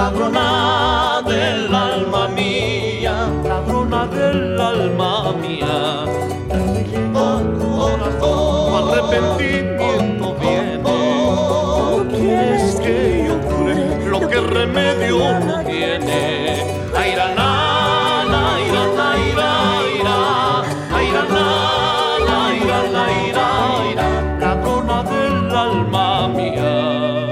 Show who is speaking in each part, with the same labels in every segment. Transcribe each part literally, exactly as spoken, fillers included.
Speaker 1: ladrona del alma mía, ladrona del alma mía. Tarde llega al corazón, arrepentimiento viene. ¿Cómo quieres que yo cure lo que remedio no tiene? Aira, na, na, ira, na, ira, ira. Aira, na, na, ira, na, ira, ira. Ladrona del alma mía.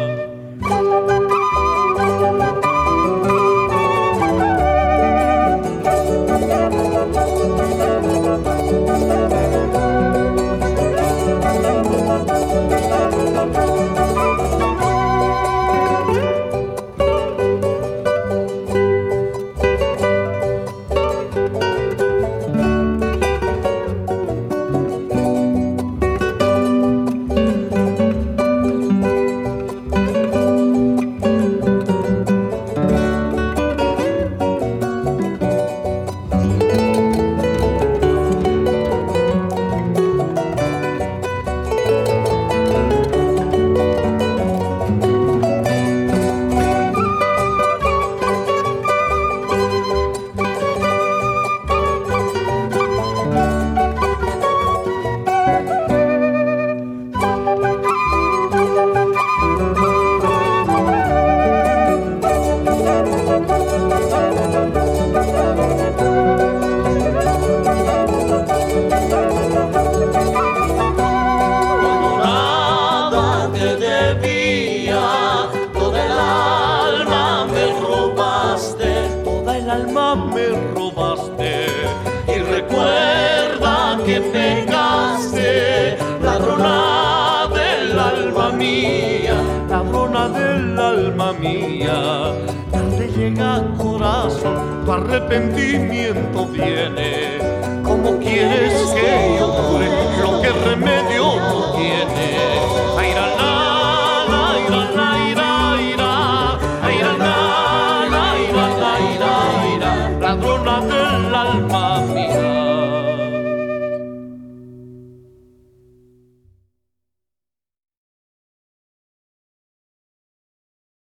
Speaker 1: Me robaste y recuerda que pegaste, ladrona del alma mía, ladrona del alma mía. Tarde llega corazón, tu arrepentimiento viene. ¿Cómo quieres que yo cure lo que remedio